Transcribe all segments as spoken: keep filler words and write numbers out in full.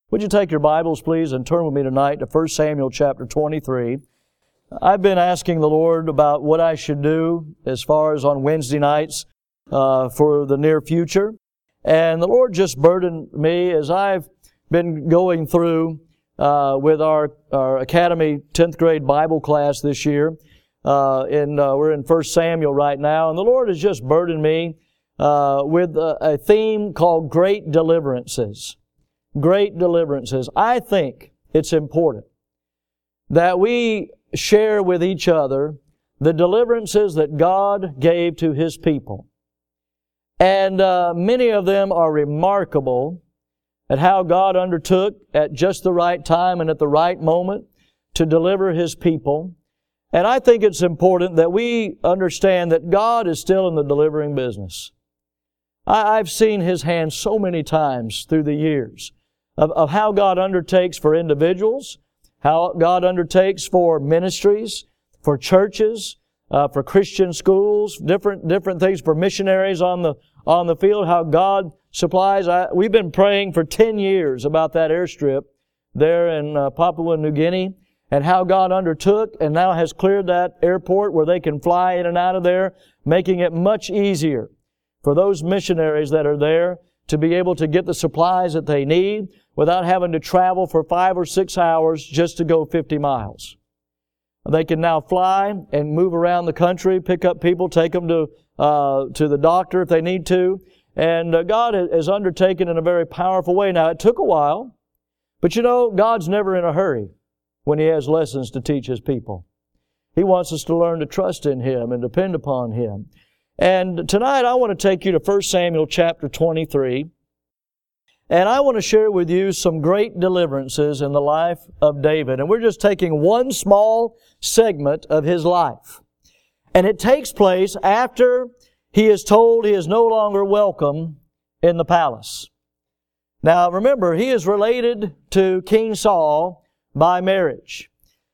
Would you take your Bibles, please, and turn with me tonight to First Samuel chapter twenty-three. I've been asking the Lord about what I should do as far as on Wednesday nights uh, for the near future. And the Lord just burdened me as I've been going through uh, with our, our Academy tenth grade Bible class this year. Uh, in, uh, we're in First Samuel right now, and the Lord has just burdened me uh, with a, a theme called Great Deliverances. Great Deliverances. I think it's important that we share with each other the deliverances that God gave to His people. And uh, many of them are remarkable at how God undertook at just the right time and at the right moment to deliver His people. And I think it's important that we understand that God is still in the delivering business. I, I've seen His hand so many times through the years of, of how God undertakes for individuals, how God undertakes for ministries, for churches, uh, for Christian schools, different different things for missionaries on the on the field, how God supplies. I, we've been praying for ten years about that airstrip there in uh, Papua New Guinea, and how God undertook and now has cleared that airport where they can fly in and out of there, making it much easier for those missionaries that are there to be able to get the supplies that they need without having to travel for five or six hours just to go fifty miles. They can now fly and move around the country, pick up people, take them to uh, to the doctor if they need to. And uh, God has undertaken in a very powerful way. Now, it took a while, but you know, God's never in a hurry when He has lessons to teach His people. He wants us to learn to trust in Him and depend upon Him. And tonight I want to take you to First Samuel chapter twenty-three. And I want to share with you some great deliverances in the life of David. And we're just taking one small segment of his life. And it takes place after he is told he is no longer welcome in the palace. Now remember, he is related to King Saul by marriage.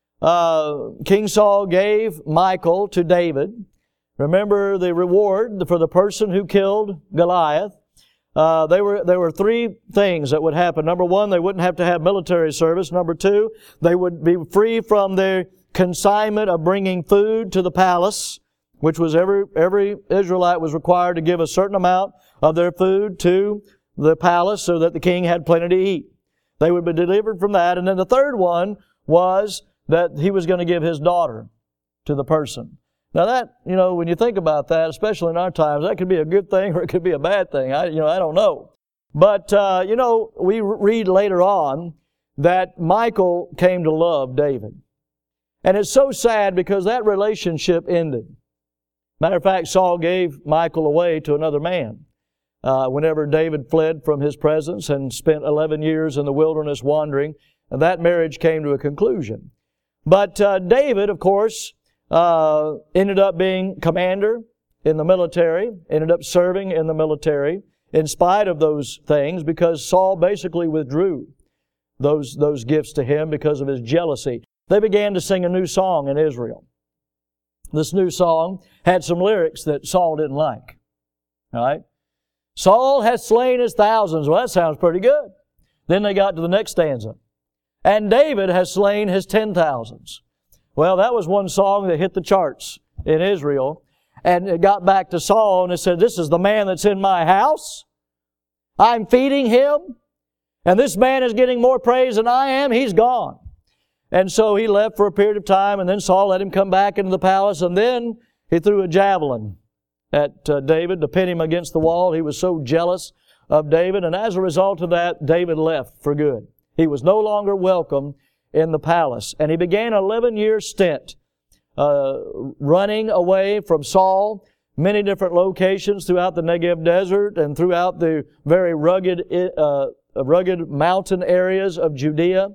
Uh, King Saul gave Michal to David. Remember the reward for the person who killed Goliath. Uh, they were, there were three things that would happen. Number one, they wouldn't have to have military service. Number two, they would be free from their consignment of bringing food to the palace, which was every, every Israelite was required to give a certain amount of their food to the palace so that the king had plenty to eat. They would be delivered from that. And then the third one was that he was going to give his daughter to the person. Now that, you know, when you think about that, especially in our times, that could be a good thing or it could be a bad thing. I, you know, I don't know. But, uh, you know, we read later on that Michal came to love David. And it's so sad because that relationship ended. Matter of fact, Saul gave Michal away to another man. Uh, whenever David fled from his presence and spent eleven years in the wilderness wandering, and that marriage came to a conclusion. But uh, David, of course, Uh, ended up being commander in the military, ended up serving in the military in spite of those things because Saul basically withdrew those, those gifts to him because of his jealousy. They began to sing a new song in Israel. This new song had some lyrics that Saul didn't like. All right? Saul hath slain his thousands. Well, that sounds pretty good. Then they got to the next stanza. And David has slain his ten thousands. Well, that was one song that hit the charts in Israel. And it got back to Saul and it said, this is the man that's in my house. I'm feeding him. And this man is getting more praise than I am. He's gone. And so he left for a period of time, and then Saul let him come back into the palace, and then he threw a javelin at uh, David to pin him against the wall. He was so jealous of David. And as a result of that, David left for good. He was no longer welcome in the palace. And he began an eleven-year stint uh, running away from Saul, many different locations throughout the Negev desert and throughout the very rugged uh, rugged mountain areas of Judea.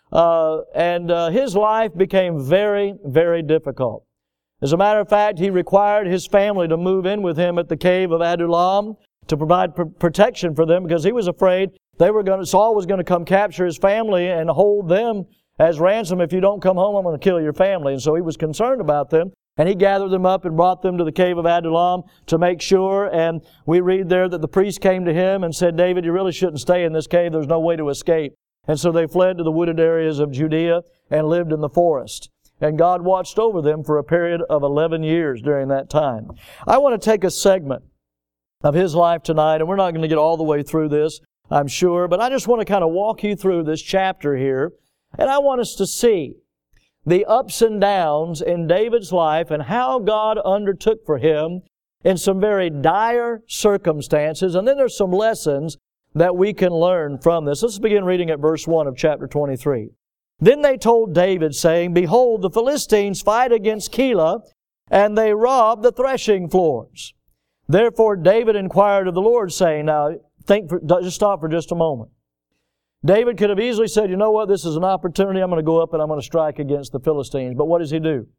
Uh, and uh, his life became very, very difficult. As a matter of fact, he required his family to move in with him at the cave of Adullam to provide pr- protection for them because he was afraid they were going to, Saul was going to come capture his family and hold them as ransom. If you don't come home, I'm going to kill your family. And so he was concerned about them. And he gathered them up and brought them to the cave of Adullam to make sure. And we read there that the priest came to him and said, David, you really shouldn't stay in this cave. There's no way to escape. And so they fled to the wooded areas of Judea and lived in the forest. And God watched over them for a period of eleven years during that time. I want to take a segment of his life tonight, and we're not going to get all the way through this, I'm sure, but I just want to kind of walk you through this chapter here, and I want us to see the ups and downs in David's life and how God undertook for him in some very dire circumstances. And then there's some lessons that we can learn from this. Let's begin reading at verse one of chapter twenty-three. Then they told David, saying, Behold, the Philistines fight against Keilah, and they rob the threshing floors. Therefore David inquired of the Lord, saying, now think for, just stop for just a moment. David could have easily said, you know what, this is an opportunity. I'm going to go up and I'm going to strike against the Philistines. But what does he do?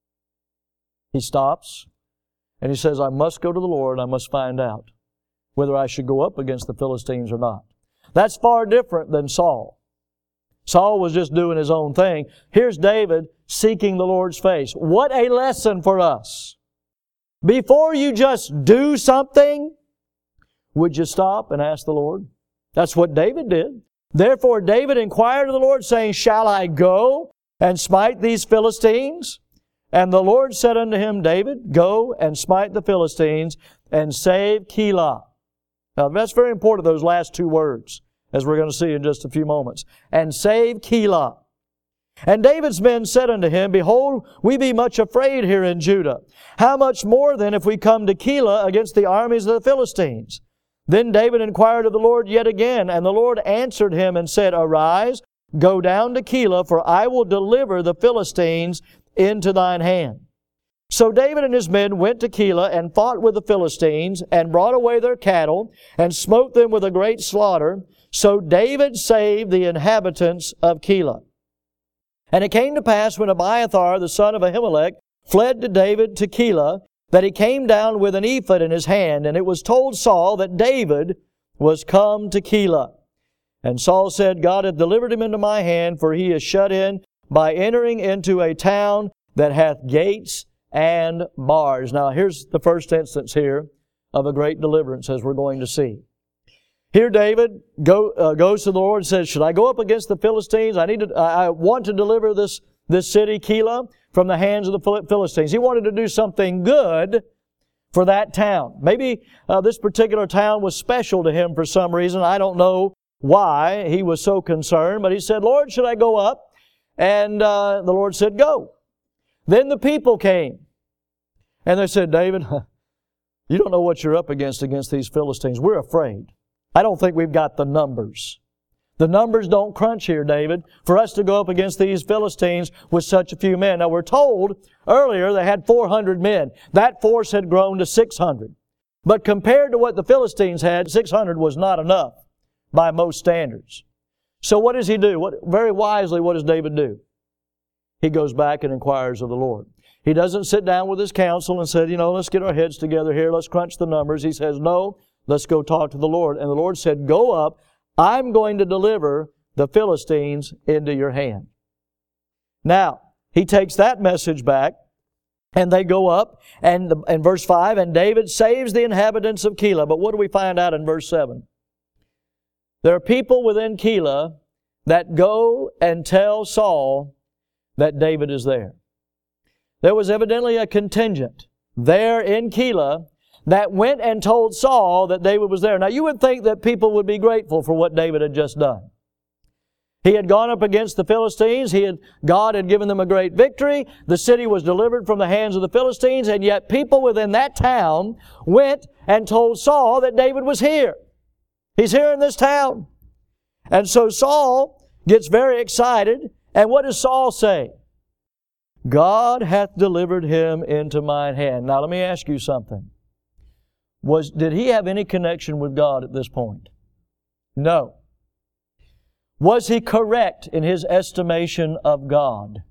He stops and he says, I must go to the Lord. I must find out whether I should go up against the Philistines or not. That's far different than Saul. Saul was just doing his own thing. Here's David seeking the Lord's face. What a lesson for us. Before you just do something, would you stop and ask the Lord? That's what David did. Therefore David inquired of the Lord, saying, Shall I go and smite these Philistines? And the Lord said unto him, David, go and smite the Philistines and save Keilah. Now that's very important, those last two words, as we're going to see in just a few moments. And save Keilah. And David's men said unto him, Behold, we be much afraid here in Judah. How much more then if we come to Keilah against the armies of the Philistines? Then David inquired of the Lord yet again, and the Lord answered him and said, Arise, go down to Keilah, for I will deliver the Philistines into thine hand. So David and his men went to Keilah and fought with the Philistines, and brought away their cattle, and smote them with a great slaughter. So David saved the inhabitants of Keilah. And it came to pass, when Abiathar the son of Ahimelech fled to David to Keilah, that he came down with an ephod in his hand, and it was told Saul that David was come to Keilah. And Saul said, God hath delivered him into my hand, for he is shut in by entering into a town that hath gates and bars. Now here's the first instance here of a great deliverance, as we're going to see. Here David go, uh, goes to the Lord and says, should I go up against the Philistines? I need to, I want to deliver this, this city, Keilah, from the hands of the Philistines. He wanted to do something good for that town. Maybe uh, this particular town was special to him for some reason. I don't know why he was so concerned, but he said, Lord, should I go up? And uh, the Lord said, go. Then the people came, and they said, David, you don't know what you're up against against these Philistines. We're afraid. I don't think we've got the numbers. The numbers don't crunch here, David, for us to go up against these Philistines with such a few men. Now, we're told earlier they had four hundred men. That force had grown to six hundred. But compared to what the Philistines had, six hundred was not enough by most standards. So what does he do? What, very wisely, what does David do? He goes back and inquires of the Lord. He doesn't sit down with his council and say, you know, let's get our heads together here, let's crunch the numbers. He says, no, let's go talk to the Lord. And the Lord said, go up. I'm going to deliver the Philistines into your hand. Now, he takes that message back, and they go up, and in verse five, and David saves the inhabitants of Keilah. But what do we find out in verse seven? There are people within Keilah that go and tell Saul that David is there. There was evidently a contingent there in Keilah that went and told Saul that David was there. Now, you would think that people would be grateful for what David had just done. He had gone up against the Philistines. He had, God had given them a great victory. The city was delivered from the hands of the Philistines, and yet people within that town went and told Saul that David was here. He's here in this town. And so Saul gets very excited, and what does Saul say? God hath delivered him into mine hand. Now, let me ask you something. Was, did he have any connection with God at this point? No. Was he correct in his estimation of God?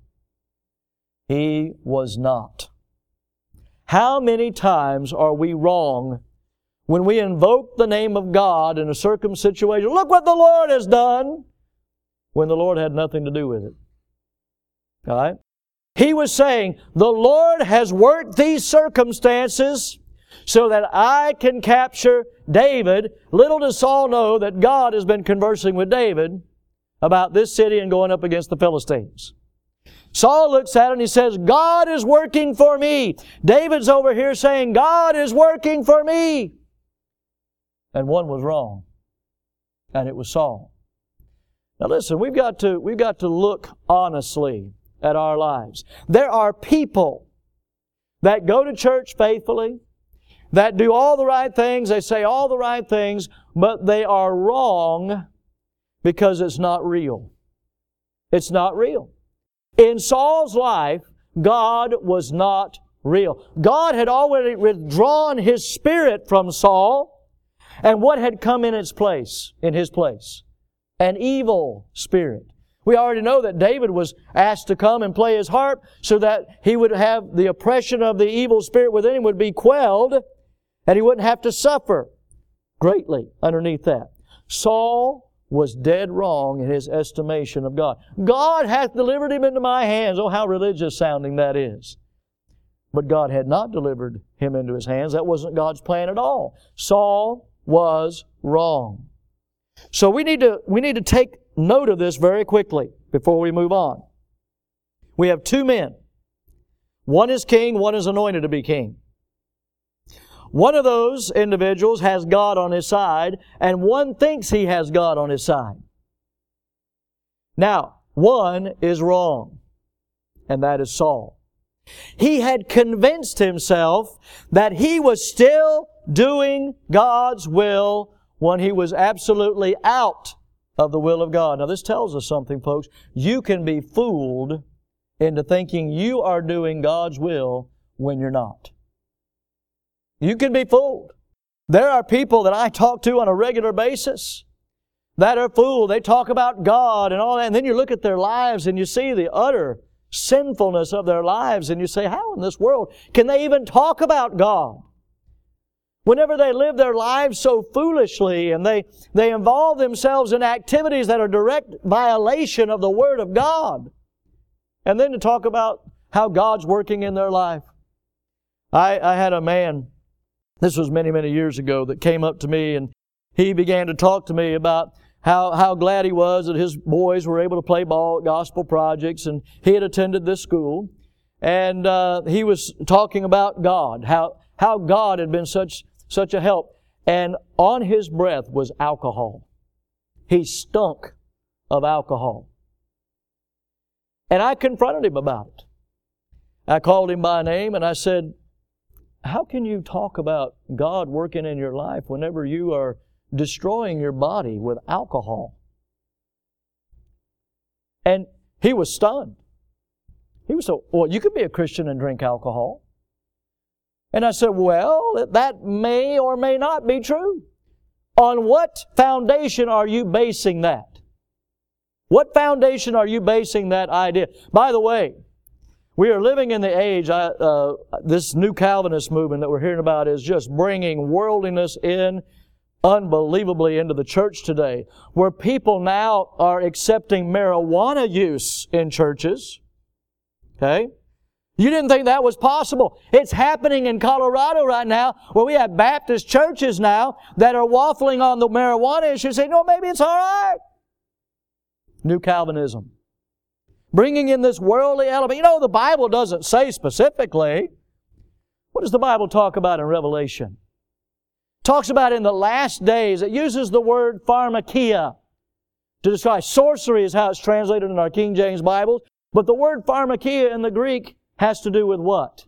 He was not. How many times are we wrong when we invoke the name of God in a circum situation? Look what the Lord has done, when the Lord had nothing to do with it. All right? He was saying, the Lord has worked these circumstances so that I can capture David. Little does Saul know that God has been conversing with David about this city and going up against the Philistines. Saul looks at it and he says, God is working for me. David's over here saying, God is working for me. And one was wrong. And it was Saul. Now listen, we've got to, we've got to look honestly at our lives. There are people that go to church faithfully, that do all the right things, they say all the right things, but they are wrong because it's not real. It's not real. In Saul's life, God was not real. God had already withdrawn His Spirit from Saul, and what had come in its place, in his place? An evil spirit. We already know that David was asked to come and play his harp so that he would have the oppression of the evil spirit within him would be quelled, and he wouldn't have to suffer greatly underneath that. Saul was dead wrong in his estimation of God. God hath delivered him into my hands. Oh, how religious sounding that is. But God had not delivered him into his hands. That wasn't God's plan at all. Saul was wrong. So we need to, we need to take note of this very quickly before we move on. We have two men. One is king, one is anointed to be king. One of those individuals has God on his side, and one thinks he has God on his side. Now, one is wrong, and that is Saul. He had convinced himself that he was still doing God's will when he was absolutely out of the will of God. Now, this tells us something, folks. You can be fooled into thinking you are doing God's will when you're not. You can be fooled. There are people that I talk to on a regular basis that are fooled. They talk about God and all that, and then you look at their lives and you see the utter sinfulness of their lives, and you say, how in this world can they even talk about God? Whenever they live their lives so foolishly and they, they involve themselves in activities that are direct violation of the Word of God. And then to talk about how God's working in their life. I, I had a man, this was many, many years ago, that came up to me and he began to talk to me about how, how glad he was that his boys were able to play ball at gospel projects, and he had attended this school. And uh, he was talking about God, how, how God had been such Such a help. And on his breath was alcohol. He stunk of alcohol. And I confronted him about it. I called him by name and I said, how can you talk about God working in your life whenever you are destroying your body with alcohol? And he was stunned. He was so, well, you could be a Christian and drink alcohol. And I said, well, that may or may not be true. On what foundation are you basing that? What foundation are you basing that idea? By the way, we are living in the age, uh, this new Calvinist movement that we're hearing about is just bringing worldliness in unbelievably into the church today, where people now are accepting marijuana use in churches. Okay? You didn't think that was possible. It's happening in Colorado right now, where we have Baptist churches now that are waffling on the marijuana issue, saying, no, maybe it's all right. New Calvinism. Bringing in this worldly element. You know, the Bible doesn't say specifically. What does the Bible talk about in Revelation? It talks about in the last days. It uses the word pharmakia to describe. Sorcery is how it's translated in our King James Bibles. But the word pharmakia in the Greek has to do with what?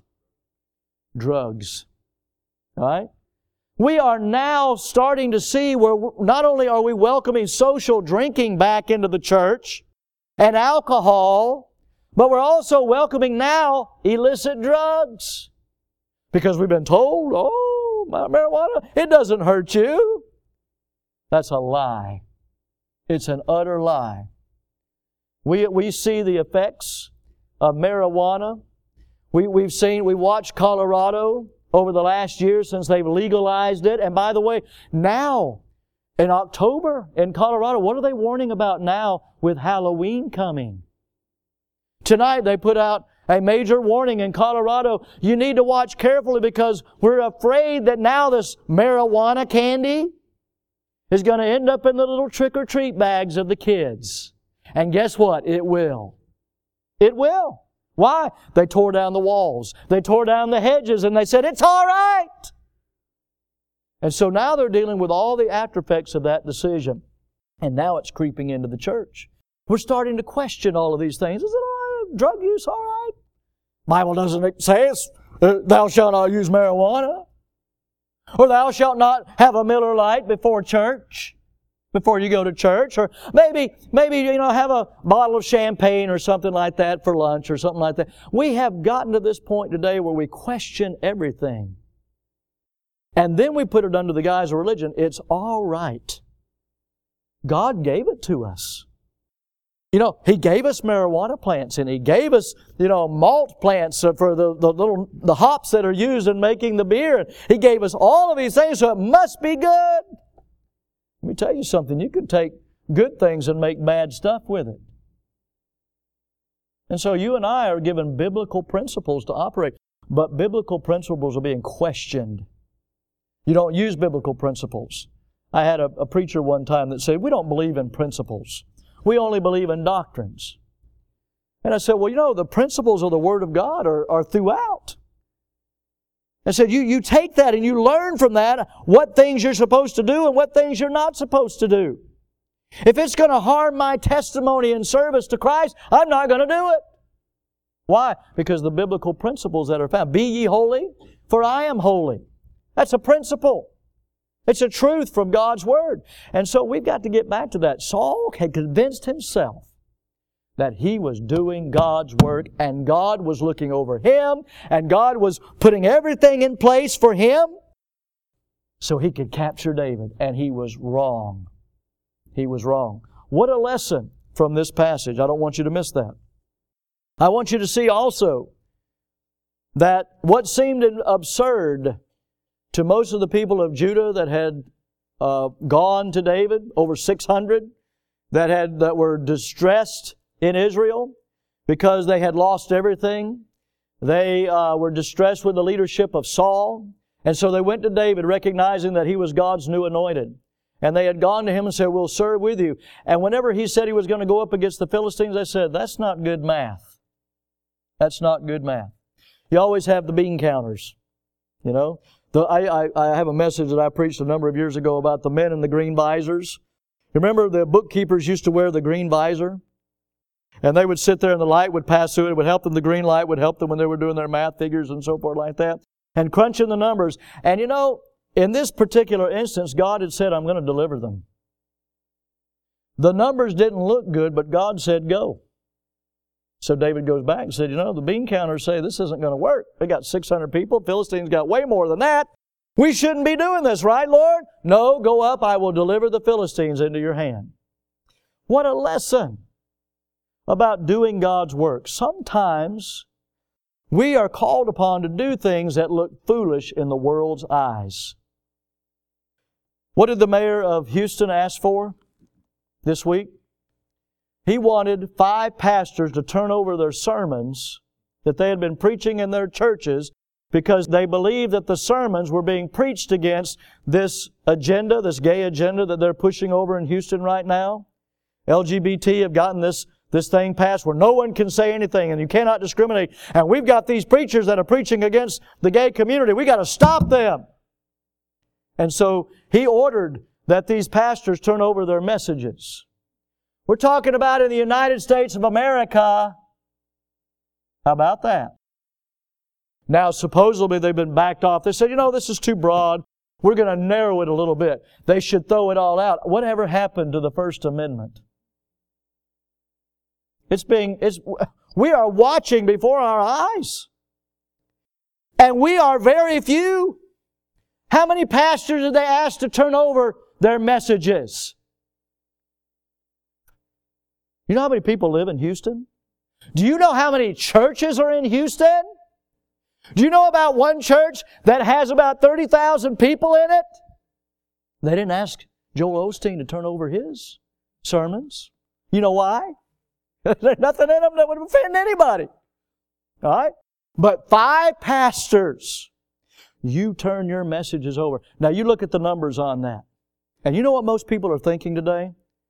Drugs. All right? We are now starting to see where not only are we welcoming social drinking back into the church and alcohol, but we're also welcoming now illicit drugs. Because we've been told, oh, marijuana, it doesn't hurt you. That's a lie. It's an utter lie. We, we see the effects of marijuana. We, we've seen, we watched Colorado over the last year since they've legalized it. And by the way, now, in October in Colorado, what are they warning about now with Halloween coming? Tonight they put out a major warning in Colorado. You need to watch carefully because we're afraid that now this marijuana candy is going to end up in the little trick-or-treat bags of the kids. And guess what? It will. It will. Why? They tore down the walls. They tore down the hedges and they said, it's all right. And so now they're dealing with all the after effects of that decision. And now it's creeping into the church. We're starting to question all of these things. Is it all right? Drug use all right? Bible doesn't say it's, uh, thou shalt not use marijuana. Or thou shalt not have a Miller Lite before church, before you go to church. Or maybe, maybe, you know, have a bottle of champagne or something like that for lunch or something like that. We have gotten to this point today where we question everything. And then we put it under the guise of religion. It's all right. God gave it to us. You know, He gave us marijuana plants, and He gave us, you know, malt plants for the, the little the hops that are used in making the beer. He gave us all of these things, so it must be good. Let me tell you something. You can take good things and make bad stuff with it. And so you and I are given biblical principles to operate, but biblical principles are being questioned. You don't use biblical principles. I had a, a preacher one time that said, we don't believe in principles. We only believe in doctrines. And I said, well, you know, the principles of the Word of God are, are throughout. I said, you, you take that and you learn from that what things you're supposed to do and what things you're not supposed to do. If it's going to harm my testimony and service to Christ, I'm not going to do it. Why? Because the biblical principles that are found. Be ye holy, for I am holy. That's a principle. It's a truth from God's Word. And so we've got to get back to that. Saul had convinced himself that he was doing God's work and God was looking over him and God was putting everything in place for him so he could capture David. And he was wrong. He was wrong. What a lesson from this passage. I don't want you to miss that. I want you to see also that what seemed absurd to most of the people of Judah that had uh, gone to David, over six hundred, that had that were distressed in Israel because they had lost everything. They uh, were distressed with the leadership of Saul. And so they went to David recognizing that he was God's new anointed. And they had gone to him and said, we'll serve with you. And whenever he said he was going to go up against the Philistines, they said, that's not good math. That's not good math. You always have the bean counters, you know. The, I, I, I have a message that I preached a number of years ago about the men in the green visors. You remember the bookkeepers used to wear the green visor? And they would sit there and the light would pass through it. It would help them. The green light would help them when they were doing their math figures and so forth like that. And crunching the numbers. And you know, in this particular instance, God had said, I'm going to deliver them. The numbers didn't look good, but God said, go. So David goes back and said, you know, the bean counters say this isn't going to work. They got six hundred people. Philistines got way more than that. We shouldn't be doing this, right, Lord? No, go up. I will deliver the Philistines into your hand. What a lesson about doing God's work. Sometimes we are called upon to do things that look foolish in the world's eyes. What did the mayor of Houston ask for this week? He wanted five pastors to turn over their sermons that they had been preaching in their churches because they believed that the sermons were being preached against this agenda, this gay agenda that they're pushing over in Houston right now. L G B T have gotten this, this thing passed where no one can say anything and you cannot discriminate. And we've got these preachers that are preaching against the gay community. We've got to stop them. And so he ordered that these pastors turn over their messages. We're talking about in the United States of America. How about that? Now, supposedly they've been backed off. They said, you know, this is too broad. We're going to narrow it a little bit. They should throw it all out. Whatever happened to the First Amendment? It's being, it's, we are watching before our eyes. And we are very few. How many pastors did they ask to turn over their messages? You know how many people live in Houston? Do you know how many churches are in Houston? Do you know about one church that has about thirty thousand people in it? They didn't ask Joel Osteen to turn over his sermons. You know why? There's nothing in them that would offend anybody. All right? But five pastors, you turn your messages over. Now you look at the numbers on that. And you know what most people are thinking today?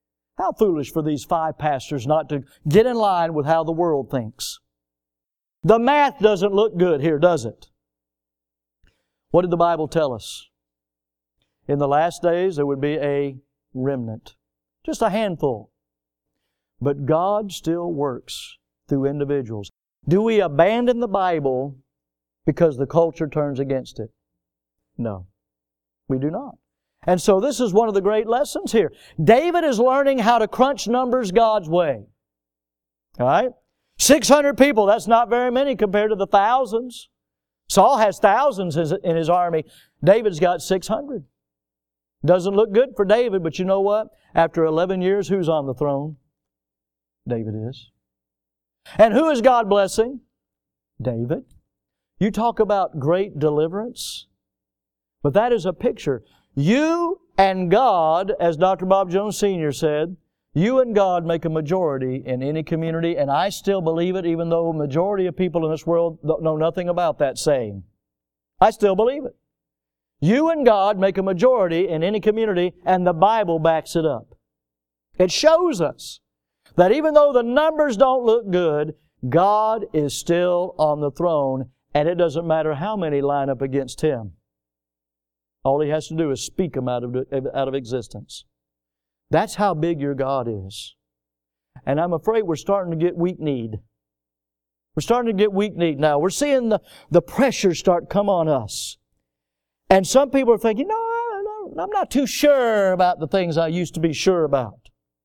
How foolish for these five pastors not to get in line with how the world thinks. The math doesn't look good here, does it? What did the Bible tell us? In the last days there would be a remnant. Just a handful. But God still works through individuals. Do we abandon the Bible because the culture turns against it? No, we do not. And so this is one of the great lessons here. David is learning how to crunch numbers God's way. All right? six hundred people, that's not very many compared to the thousands. Saul has thousands in his army. David's got six hundred. Doesn't look good for David, but you know what? After eleven years, who's on the throne? David is. And who is God blessing? David. You talk about great deliverance. But that is a picture. You and God, as Doctor Bob Jones Senior said, you and God make a majority in any community, and I still believe it, even though a majority of people in this world know nothing about that saying. I still believe it. You and God make a majority in any community, and the Bible backs it up. It shows us that even though the numbers don't look good, God is still on the throne, and it doesn't matter how many line up against Him. All He has to do is speak them out of, out of existence. That's how big your God is. And I'm afraid we're starting to get weak-kneed. We're starting to get weak-kneed now. We're seeing the, the pressure start come on us. And some people are thinking, no, I'm not too sure about the things I used to be sure about.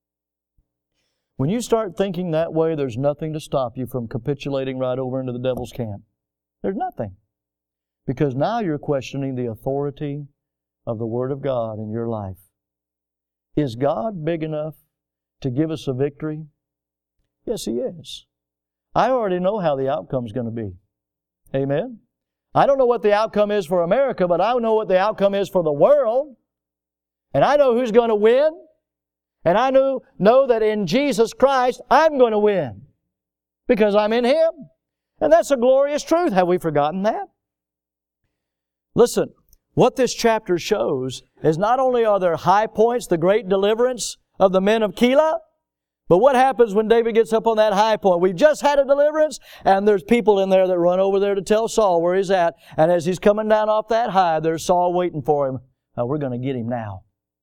When you start thinking that way, there's nothing to stop you from capitulating right over into the devil's camp. There's nothing. Because now you're questioning the authority of the Word of God in your life. Is God big enough to give us a victory? Yes, He is. I already know how the outcome's going to be. Amen? I don't know what the outcome is for America, but I know what the outcome is for the world. And I know who's going to win. And I know, know that in Jesus Christ, I'm going to win. Because I'm in Him. And that's a glorious truth. Have we forgotten that? Listen, what this chapter shows is not only are there high points, the great deliverance of the men of Keilah, but what happens when David gets up on that high point? We've just had a deliverance, and there's people in there that run over there to tell Saul where he's at. And as he's coming down off that high, there's Saul waiting for him. Oh, we're going to get him now.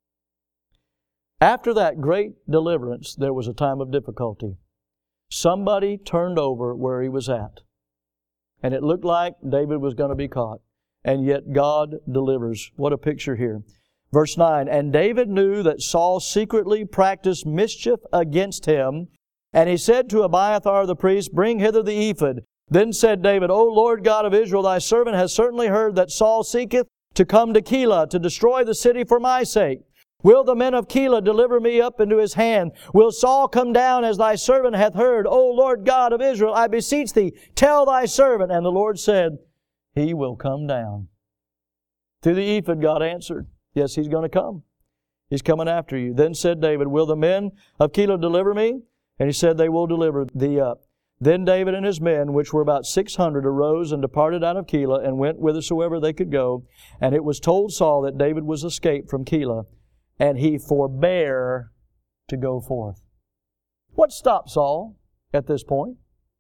After that great deliverance, there was a time of difficulty. Somebody turned over where he was at. And it looked like David was going to be caught. And yet God delivers. What a picture here. Verse nine, and David knew that Saul secretly practiced mischief against him. And he said to Abiathar the priest, bring hither the ephod. Then said David, O Lord God of Israel, thy servant has certainly heard that Saul seeketh to come to Keilah, to destroy the city for my sake. Will the men of Keilah deliver me up into his hand? Will Saul come down as thy servant hath heard? O Lord God of Israel, I beseech thee, tell thy servant. And the Lord said, he will come down. Through the ephod, God answered, yes, he's going to come. He's coming after you. Then said David, will the men of Keilah deliver me? And he said, they will deliver thee up. Then David and his men, which were about six hundred, arose and departed out of Keilah and went whithersoever they could go. And it was told Saul that David was escaped from Keilah, and he forbare to go forth. What stopped Saul at this point?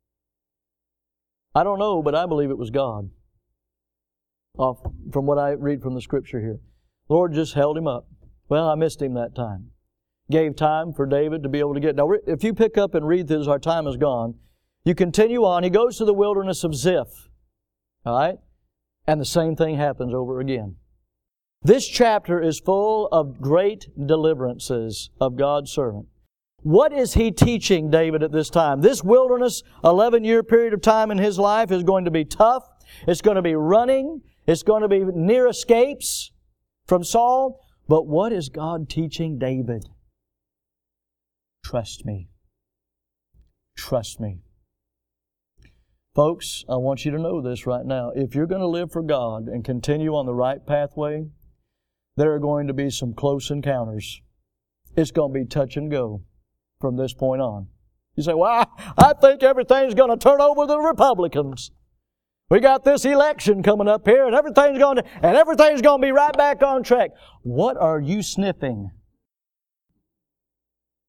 I don't know, but I believe it was God. Off from what I read from the Scripture here. The Lord just held him up. Well, I missed him that time. Gave time for David to be able to get... Now, if you pick up and read this, our time is gone. You continue on. He goes to the wilderness of Ziph. All right? And the same thing happens over again. This chapter is full of great deliverances of God's servant. What is he teaching David at this time? This wilderness, eleven-year period of time in his life is going to be tough. It's going to be running. It's going to be near escapes from Saul. But what is God teaching David? Trust me. Trust me. Folks, I want you to know this right now. If you're going to live for God and continue on the right pathway, there are going to be some close encounters. It's going to be touch and go from this point on. You say, well, I think everything's going to turn over to the Republicans. We got this election coming up here, and everything's going to, and everything's going to be right back on track. What are you sniffing?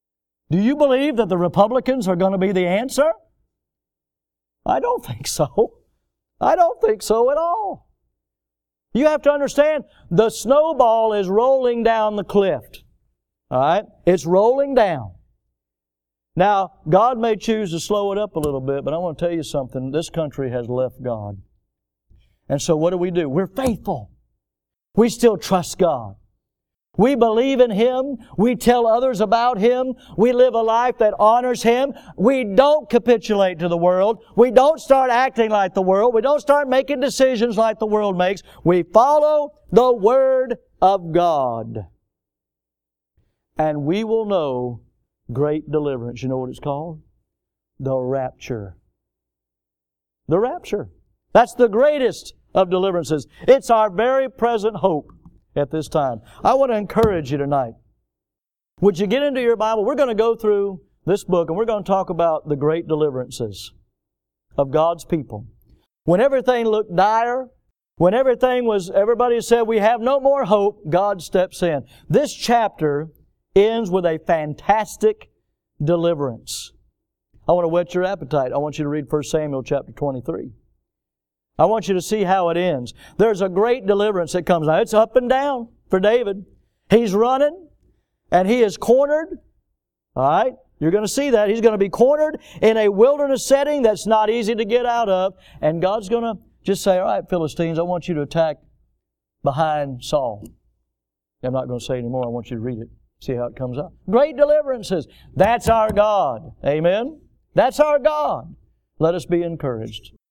Do you believe that the Republicans are going to be the answer? I don't think so. I don't think so at all. You have to understand, the snowball is rolling down the cliff. All right? It's rolling down. Now, God may choose to slow it up a little bit, but I want to tell you something. This country has left God. And so what do we do? We're faithful. We still trust God. We believe in Him. We tell others about Him. We live a life that honors Him. We don't capitulate to the world. We don't start acting like the world. We don't start making decisions like the world makes. We follow the Word of God. And we will know great deliverance. You know what it's called? The rapture. The rapture. That's the greatest of deliverances. It's our very present hope at this time. I want to encourage you tonight. Would you get into your Bible? We're going to go through this book and we're going to talk about the great deliverances of God's people. When everything looked dire, when everything was, everybody said we have no more hope, God steps in. This chapter ends with a fantastic deliverance. I want to whet your appetite. I want you to read First Samuel chapter twenty-three. I want you to see how it ends. There's a great deliverance that comes out. It's up and down for David. He's running and he is cornered. All right? You're going to see that. He's going to be cornered in a wilderness setting that's not easy to get out of. And God's going to just say, all right, Philistines, I want you to attack behind Saul. I'm not going to say anymore. I want you to read it. See how it comes out. Great deliverances. That's our God. Amen? That's our God. Let us be encouraged.